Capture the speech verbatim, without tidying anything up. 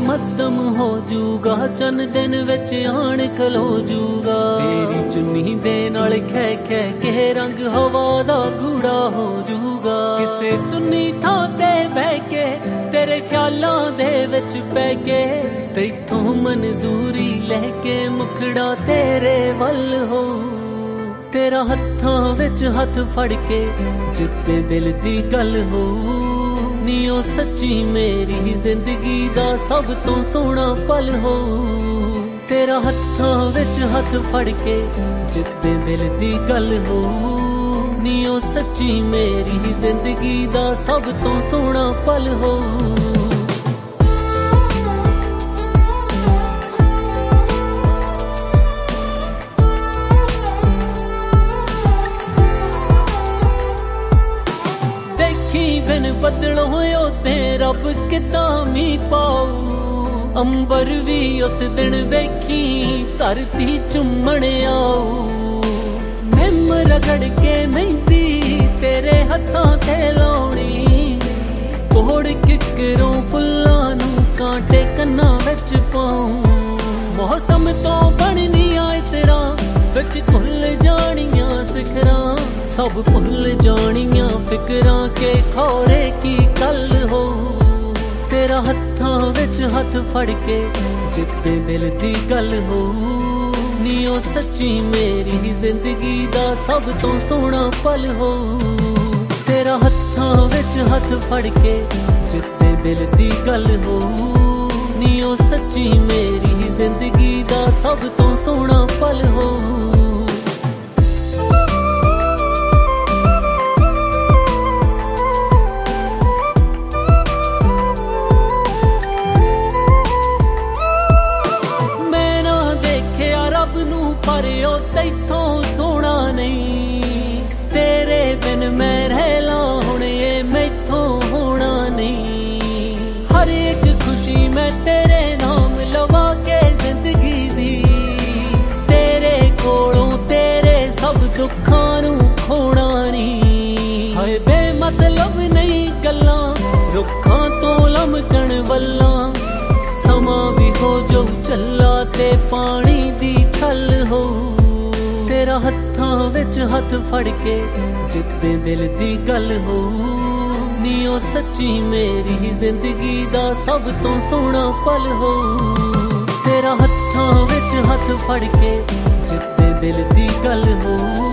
ਮੱਧਮ ਹੋ ਜੂਗਾ, ਚੰਨ ਦਿਨ ਵਿੱਚ ਆਣ ਖਲੋ ਜੂਗਾ। ਤੇਰੀ ਚੁੰਨੀ ਦੇ ਨਾਲ ਖੈ ਖੈ ਕੇ ਰੰਗ ਹਵਾ ਦਾ ਗੂੜਾ ਹੋ ਜੂਗਾ। ਕਿਸੇ ਸੁੰਨੀ ਥਾਂ ਤੇ ਬਹਿ ਕੇ ਤੇਰੇ ਖਿਆਲਾਂ ਦੇ ਵਿੱਚ ਪੈ ਕੇ, ਤੈਥੋਂ ਮਨਜ਼ੂਰੀ ਲੈ ਕੇ ਮੁਖੜਾ ਤੇਰੇ ਵੱਲ ਹੋ। ਤੇਰਾ ਹੱਥਾਂ ਵਿੱਚ ਹੱਥ ਫੜ ਕੇ ਜਿੱਤੇ ਦਿਲ ਦੀ ਗੱਲ ਹੋ। ਨੀ ਉਹ ਸੱਚੀ ਮੇਰੀ ਜ਼ਿੰਦਗੀ ਦਾ ਸਭ ਤੋਂ ਸੋਹਣਾ ਪਲ ਹੋ। ਤੇਰਾ ਹੱਥਾਂ ਵਿੱਚ ਹੱਥ ਫੜ ਕੇ ਜਿੱਤੇ ਦਿਲ ਦੀ ਗੱਲ ਹੋ। ਨੀ ਉਹ ਸੱਚੀ ਮੇਰੀ ਜ਼ਿੰਦਗੀ ਦਾ ਸਭ ਤੋਂ ਸੋਹਣਾ ਪਲ ਹੋ। ਬਿਨ ਬੱਦਲੋਂ ਉਹਦੇ ਰੱਬ ਕਿੱਦਾਂ ਮੀਂਹ ਪਾਊ। ਅੰਬਰ ਵੀ ਉਸ ਦਿਨ ਵੇਖੀ ਧਰਤੀ ਚੁੰਮਣ ਆਊ। ਨਿੰਮ ਰਗੜ ਕੇ ਮਹਿੰਦੀ ਤੇਰੇ ਹੱਥਾਂ ਤੇ ਲਾਉਣੀ। ਕੋੜ ਕਿੱਕਰੋਂ ਫੁੱਲਾਂ ਨੂੰ ਕਾਂਟੇ ਕੰਨਾਂ ਵਿੱਚ ਪਾਉ। ਮੌਸਮ ਤੋਂ ਬਣਨੀ ਆਏ ਤੇਰਾ ਵਿੱਚ ਖੁੱਲ ਜਾਣੀਆਂ ਸਿਖਰਾਂ। ਸਭ ਭੁੱਲ ਜਾਣੀਆਂ ਫਿਕਰਾਂ ਕੇ ਖੌਰੇ ਕੀ ਕੱਲ ਹੋ। ਤੇਰਾ ਹੱਥਾਂ ਵਿੱਚ ਹੱਥ ਫੜ ਕੇ ਜਿੱਤੇ ਦਿਲ ਦੀ ਗੱਲ ਹੋ। ਨੀ ਉਹ ਸੱਚੀ ਮੇਰੀ ਜ਼ਿੰਦਗੀ ਦਾ ਸਭ ਤੋਂ ਸੋਹਣਾ ਪਲ ਹੋ। ਤੇਰਾ ਹੱਥਾਂ ਵਿੱਚ ਹੱਥ ਫੜ ਕੇ ਜਿੱਤੇ ਦਿਲ ਦੀ ਗੱਲ ਹੋ। ਨੀ ਉਹ ਸੱਚੀ ਮੇਰੀ ਜ਼ਿੰਦਗੀ ਦਾ ਸਭ ਤੋਂ ਸੋਹਣਾ ਪਲ ਹੋ। ਪਰ ਉਹ ਤੈਥੋਂ ਸੋਹਣਾ ਨਹੀਂ। ਤੇਰੇ ਬਿਨ ਮੈਂ ਰਹਿ ਲਾਂ ਹੁਣ ਇਹ ਮੈਥੋਂ ਹੋਣਾ ਨਹੀਂ। ਹਰ ਇੱਕ ਖੁਸ਼ੀ ਮੈਂ ਤੇਰੇ ਨਾਮ ਲਵਾ ਕੇ ਜ਼ਿੰਦਗੀ ਦੀ। ਤੇਰੇ ਕੋਲੋਂ ਤੇਰੇ ਸਭ ਦੁੱਖਾਂ ਨੂੰ ਖੋਣਾ ਨਹੀਂ। ਹਾਏ ਬੇਮਤਲਬ ਨਹੀਂ ਗੱਲਾਂ ਰੁੱਖਾਂ ਤੋਂ ਲਮਕਣ ਵੱਲਾਂ। ਸਮਾਂ ਵੀ ਹੋ ਜਾਊ ਚੱਲਾ ਤੇ ਪਾਣੀ ਦੀ ਛਲ ਹੋ। ਤੇਰਾ ਹੱਥਾਂ ਵਿੱਚ ਹੱਥ ਫੜ ਕੇ ਜਿੱਤੇ ਦਿਲ ਦੀ ਗੱਲ ਹੋ। ਨੀ ਉਹ ਸੱਚੀ ਮੇਰੀ ਜ਼ਿੰਦਗੀ ਦਾ ਸਭ ਤੋਂ ਸੋਹਣਾ ਪਲ ਹੋ। ਤੇਰਾ ਹੱਥਾਂ ਵਿੱਚ ਹੱਥ ਫੜ ਕੇ ਜਿੱਤੇ ਦਿਲ ਦੀ ਗੱਲ ਹੋ।